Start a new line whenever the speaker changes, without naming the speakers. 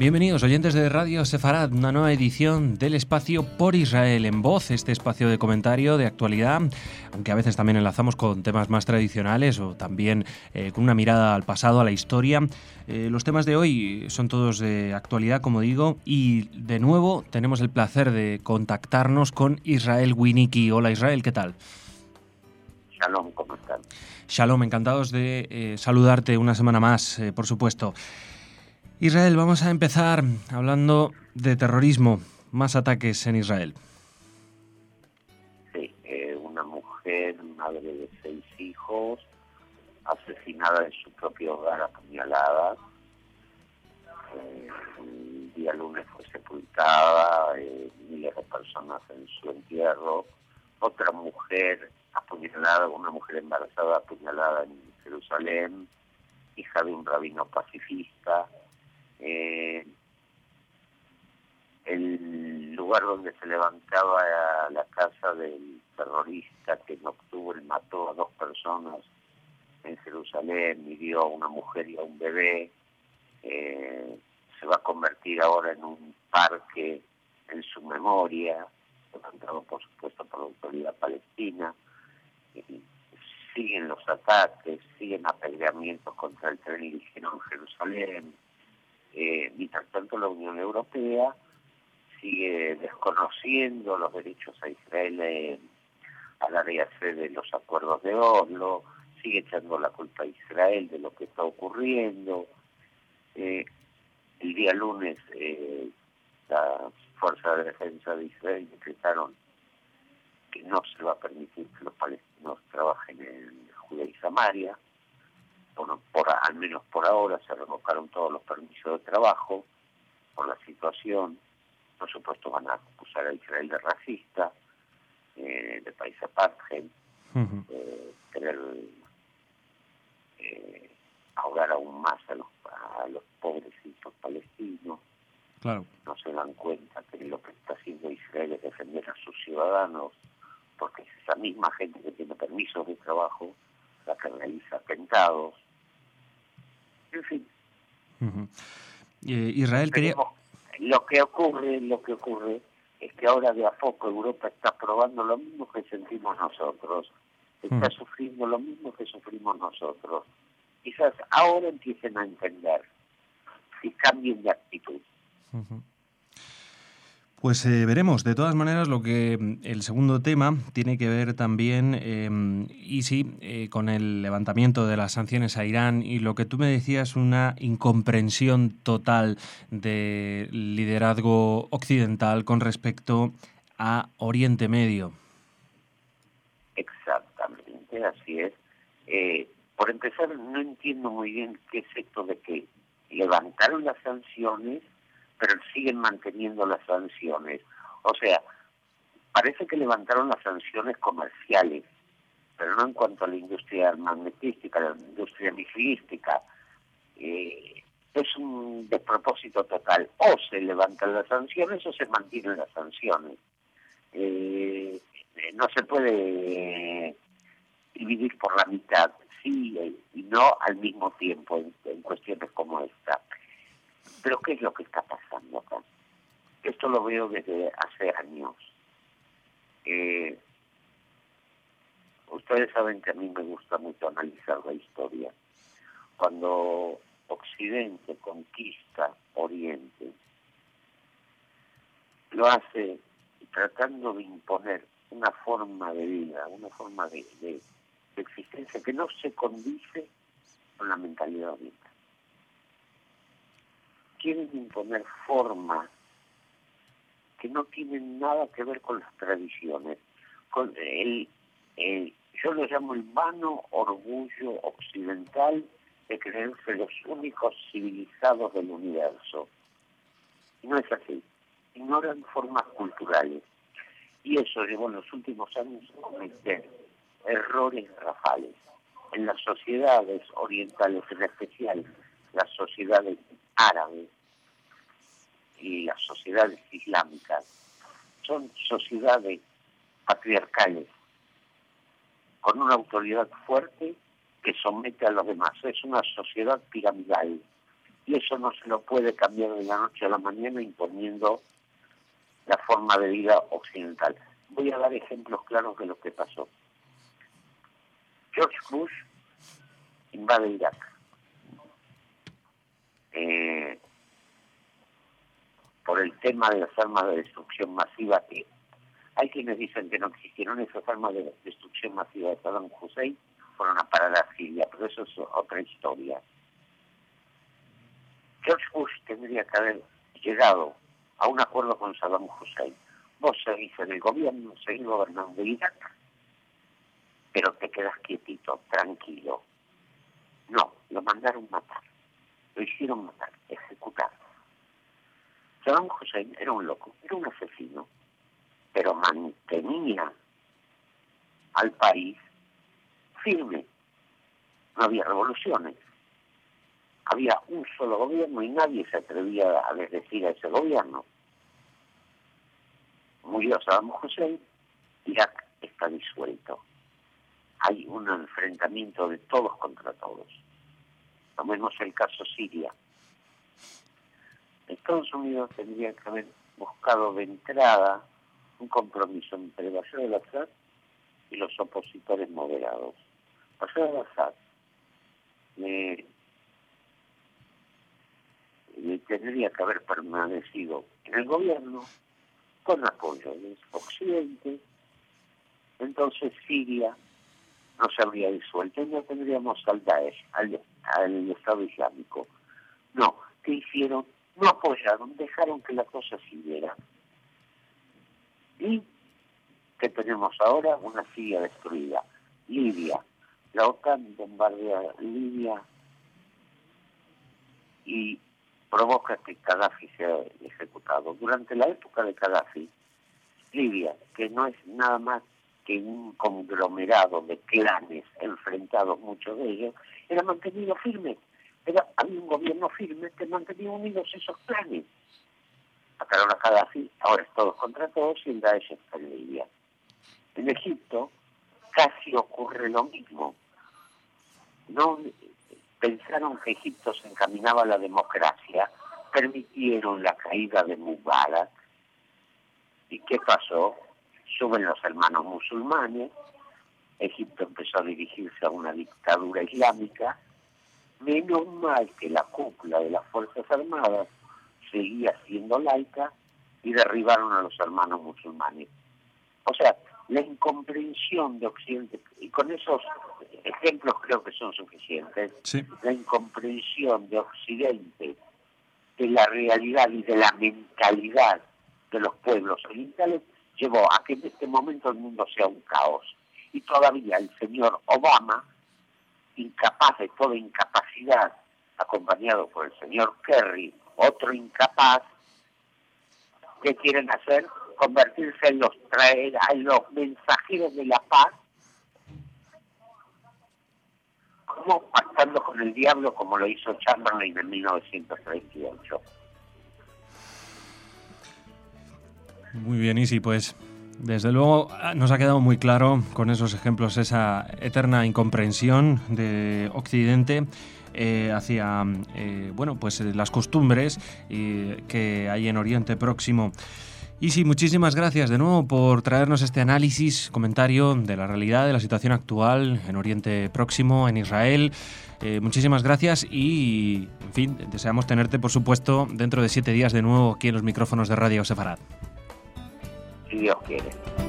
Bienvenidos oyentes de Radio Sefarad, una nueva edición del espacio Por Israel en Voz, este espacio de comentario, de actualidad, aunque a veces también enlazamos con temas más tradicionales o también con una mirada al pasado, a la historia. Los temas de hoy son todos de actualidad, como digo, y de nuevo tenemos el placer de contactarnos con Israel Winnicki. Hola Israel, ¿qué tal?
Shalom, ¿cómo están?
Shalom, encantados de saludarte una semana más, por supuesto. Israel, vamos a empezar hablando de terrorismo, más ataques en Israel.
Sí, una mujer, madre de 6 hijos, asesinada en su propio hogar a puñaladas. El día lunes fue sepultada, miles de personas en su entierro. Otra mujer apuñalada, una mujer embarazada apuñalada en Jerusalén, hija de un rabino pacifista. El lugar donde se levantaba la casa del terrorista que en octubre mató a 2 personas en Jerusalén, hirió a una mujer y a un bebé, se va a convertir ahora en un parque en su memoria, levantado por supuesto por la autoridad palestina. Siguen los ataques, siguen apedreamientos contra el tren ligero en Jerusalén. Mientras tanto, la Unión Europea sigue desconociendo los derechos a Israel al área C de los acuerdos de Oslo, sigue echando la culpa a Israel de lo que está ocurriendo. El día lunes las fuerzas de defensa de Israel decretaron que no se va a permitir que los palestinos trabajen en Judea y Samaria. Bueno, al menos por ahora se revocaron todos los permisos de trabajo por la situación. Por supuesto van a acusar a Israel de racista, de país apartheid, querer ahogar aún más a los pobrecitos palestinos.
Claro.
No se dan cuenta que lo que está haciendo Israel es defender a sus ciudadanos, porque es esa misma gente que tiene permisos de trabajo la que realiza atentados. En fin.
Israel quería...
Lo que ocurre es que ahora de a poco Europa está probando lo mismo que sentimos nosotros, está sufriendo lo mismo que sufrimos nosotros. Quizás ahora empiecen a entender y cambien de actitud.
Pues veremos. De todas maneras, lo que el segundo tema tiene que ver también, con el levantamiento de las sanciones a Irán y lo que tú me decías, una incomprensión total del liderazgo occidental con respecto a Oriente Medio.
Exactamente, así es. Por empezar, no entiendo muy bien qué es esto de que levantaron las sanciones pero siguen manteniendo las sanciones. O sea, parece que levantaron las sanciones comerciales, pero no en cuanto a la industria armamentística, la industria misilística. Es un despropósito total. O se levantan las sanciones o se mantienen las sanciones. No se puede dividir por la mitad, sí y no al mismo tiempo en cuestiones como esta. Pero ¿qué es lo que está pasando acá? Esto lo veo desde hace años. Ustedes saben que a mí me gusta mucho analizar la historia. Cuando Occidente conquista Oriente, lo hace tratando de imponer una forma de vida, una forma de existencia que no se condice con la mentalidad oriental. Quieren imponer formas que no tienen nada que ver con las tradiciones. Yo lo llamo el vano orgullo occidental de creerse los únicos civilizados del universo. Y no es así. Ignoran formas culturales. Y eso llevó en los últimos años a cometer errores garrafales. En las sociedades orientales, en especial las sociedades árabes y las sociedades islámicas, son sociedades patriarcales, con una autoridad fuerte que somete a los demás. Es una sociedad piramidal. y eso no se lo puede cambiar de la noche a la mañana imponiendo la forma de vida occidental. Voy a dar ejemplos claros de lo que pasó. George Bush invade Irak. Por el tema de las armas de destrucción masiva, que hay quienes dicen que no existieron esas armas de destrucción masiva de Saddam Hussein, fueron a parar a Siria, pero eso es otra historia. George Bush tendría que haber llegado a un acuerdo con Saddam Hussein. Vos seguís en el gobierno, seguís gobernando Irak, pero te quedas quietito, tranquilo. No, lo mandaron matar, lo hicieron matar, ejecutar. Saddam Hussein era un loco, era un asesino, pero mantenía al país firme. No había revoluciones. Había un solo gobierno y nadie se atrevía a desdecir a ese gobierno. Murió Saddam Hussein, Irak está disuelto. Hay un enfrentamiento de todos contra todos. Tomemos el caso Siria. Estados Unidos tendría que haber buscado de entrada un compromiso entre Bashar al-Assad y los opositores moderados. Bashar al-Assad le tendría que haber permanecido en el gobierno con apoyo del Occidente. Entonces Siria no se habría disuelto y no tendríamos al Daesh, al Estado Islámico. No, ¿qué hicieron? No apoyaron, dejaron que la cosa siguiera. ¿Y qué tenemos ahora? Una Siria destruida. Libia. La OTAN bombardea Libia y provoca que Gaddafi sea ejecutado. Durante la época de Gaddafi, Libia, que no es nada más que un conglomerado de clanes enfrentados, muchos de ellos, era mantenido firme. Había un gobierno firme que mantenía unidos esos clanes. Mataron a Gaddafi, ahora es todos contra todos y el Daesh está en Libia. En Egipto casi ocurre lo mismo. No pensaron que Egipto se encaminaba a la democracia, permitieron la caída de Mubarak. ¿Y qué pasó? Suben los hermanos musulmanes, Egipto empezó a dirigirse a una dictadura islámica. Menos mal que la cúpula de las Fuerzas Armadas seguía siendo laica y derribaron a los hermanos musulmanes. O sea, la incomprensión de Occidente, y con esos ejemplos creo que son suficientes, sí. La incomprensión de Occidente de la realidad y de la mentalidad de los pueblos orientales llevó a que en este momento el mundo sea un caos. Y todavía el señor Obama, incapaz de toda incapacidad, acompañado por el señor Kerry, otro incapaz, ¿qué quieren hacer? Convertirse en los mensajeros de la paz, como pactando con el diablo, como lo hizo Chamberlain en 1938.
Muy bien, Isi, pues desde luego nos ha quedado muy claro con esos ejemplos esa eterna incomprensión de Occidente hacia pues las costumbres que hay en Oriente Próximo. Isi, muchísimas gracias de nuevo por traernos este análisis, comentario de la realidad, de la situación actual en Oriente Próximo, en Israel. Muchísimas gracias y, en fin, deseamos tenerte, por supuesto, dentro de 7 días de nuevo aquí en los micrófonos de Radio Sefarad.
Si Dios quiere.